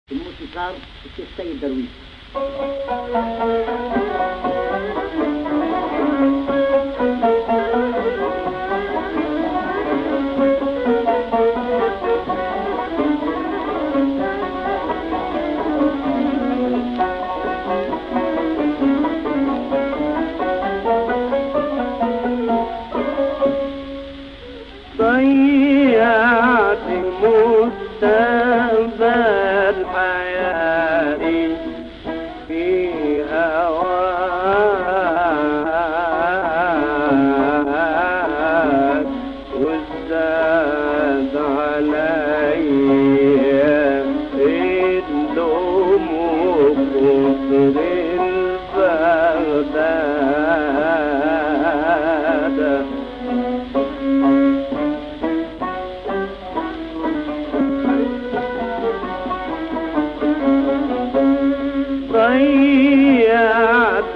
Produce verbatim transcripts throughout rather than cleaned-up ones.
الموسيقار الشيخ سيد درويش. ضيعت مستقبل حياتي في هواك وازداد علي اللوم وكتر البغداد. ضيعت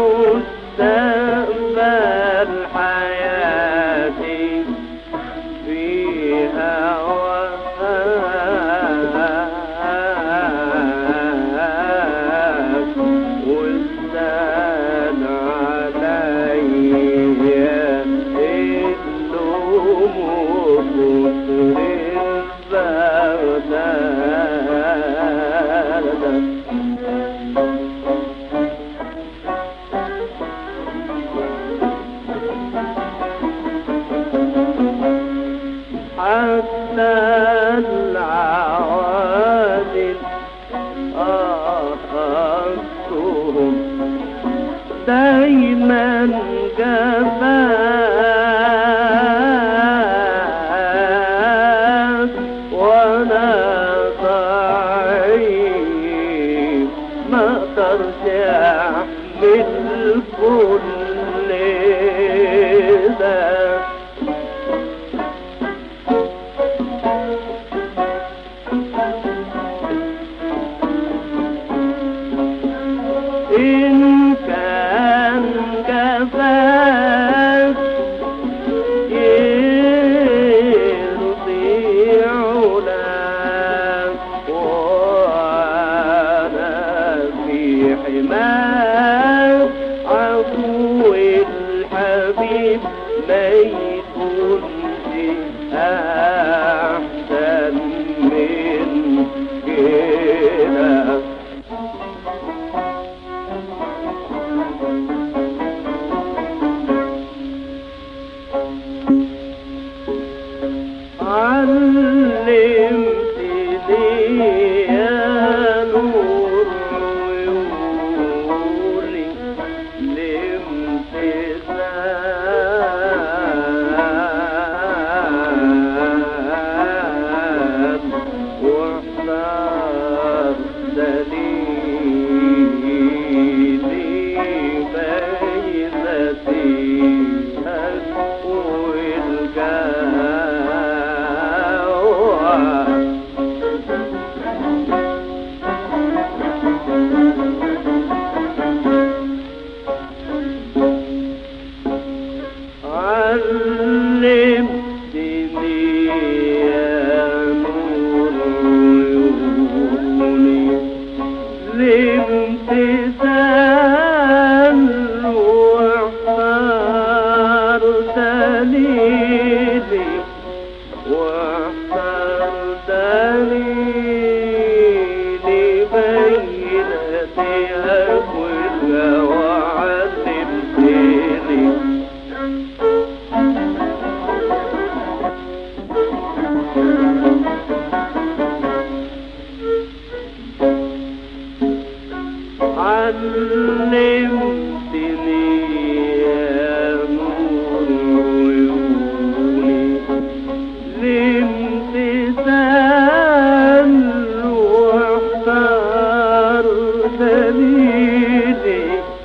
مستقبل حياتي في هواك وازداد علي اللوم وكتر البغداد. حتى العوادل أخذتهم دايما جفاك وانا ضعيف ما ترجع من كل ده. إن كان جفاك يرضي علاك وأنا في حماك عفو الحبيب ما يكونش أحسن من كده. علمتني يا نور عيوني الامتثال واحذر دليلي بينتي علمتني يا نور عيوني الامتثال واحذر دليلي واحذر دليلي بينتي أقولها وعلمتني علمتني يا نور عيوني الامتثال واحذر دليلي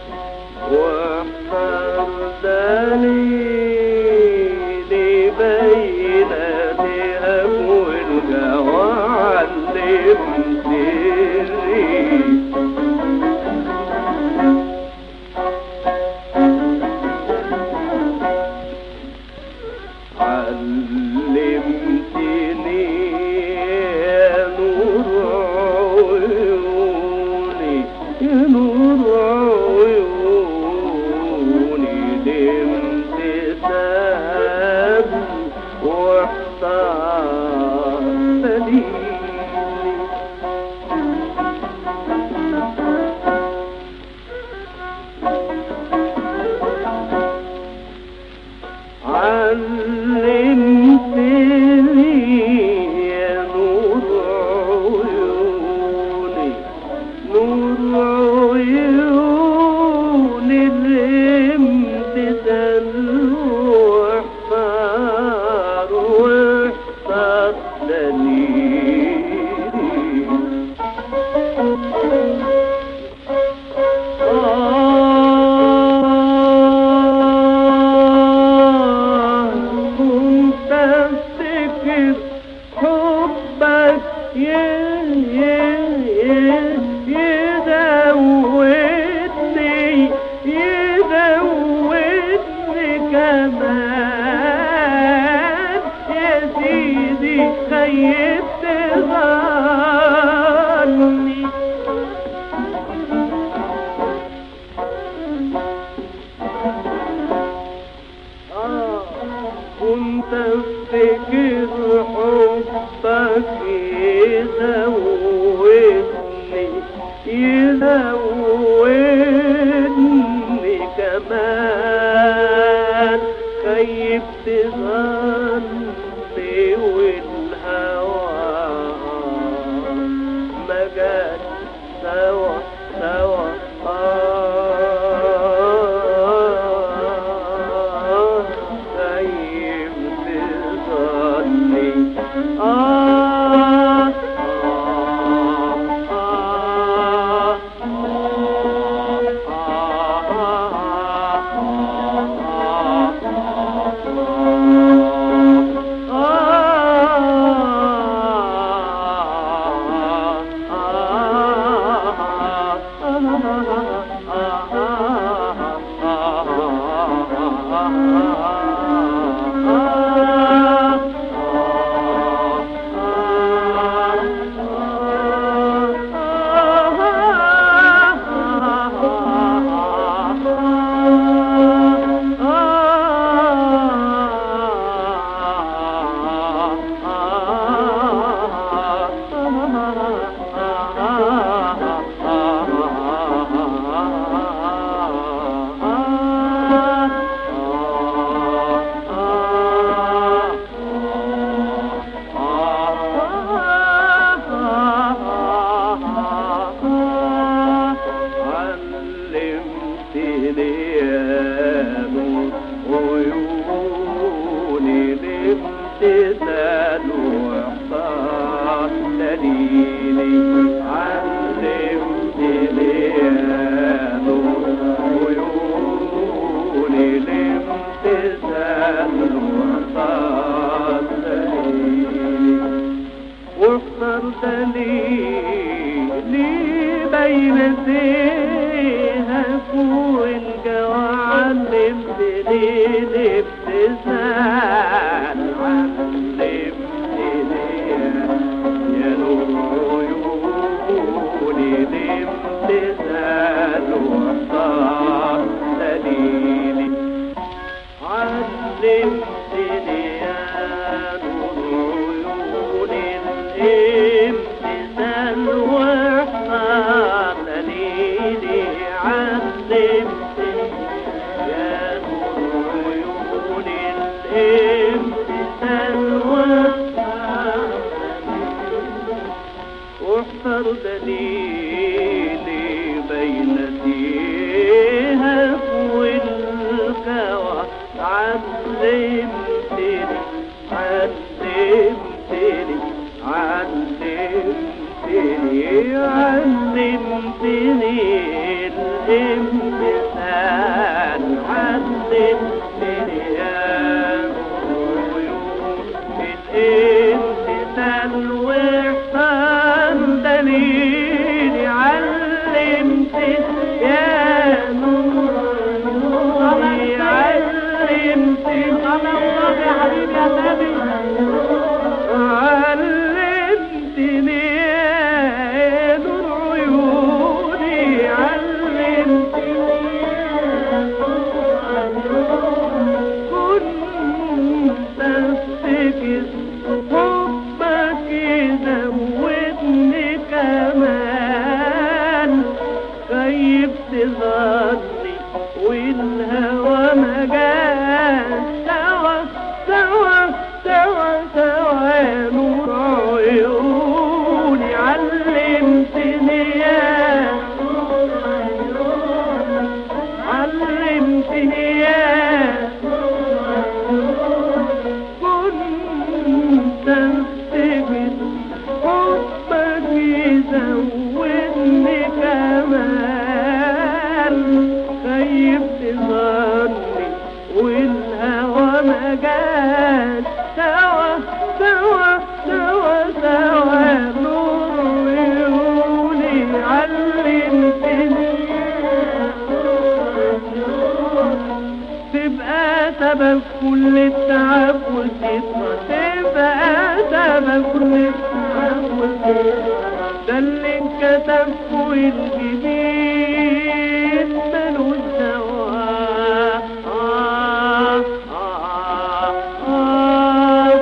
واحذر دليلي بينتي أقولها وعلمتني يزودني كمان خيبت ظني والهوى ما جاش سوا سوا آه خيبت ظني آه امتثال وإحسان دليلي علمتني عيوني الامتثال وإحسان دليلي واخترت لي بين سيهك والجوى علمتني الابتسام علمتني يا نور عيوني الامتثال واحصان دليلي علمتني يا نور عيوني الامتثال واحصان دليلي علمتني يا نور عيوني الامتثال واحصان واحصر دليلي بين سيهك والكوى علمتني علمتني علمتني علمتني الامتثال علمتني يا عيون الامتثال واحسان دليلي علمتني يا نور عيوني علمتني الله يا حبيبي يا نبي علمتني يا نور عيوني علمتني كنت افتكر حبك يزودني كمان خيبت ظني والهوى ما جاش سوا سوا سوا سوا يا نور عيوني علمتني يا علمتني يا كنت افتكر حبك يزودني كمان خيبت ظني والهوى ما جاش سوا سوا سوا سوا نور عيوني علمتني تبقى سبب كل التعب والكسرة تبقى سبب كل التعب والكسرة ده اللي انكتب فوق الجبين ملوش دواء آه آه آه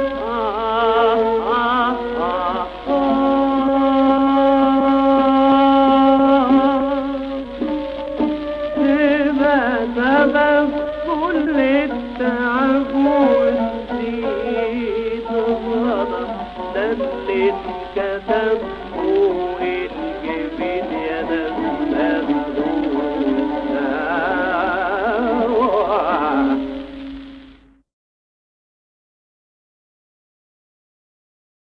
آه آه آه اتكتب فوق الجبين.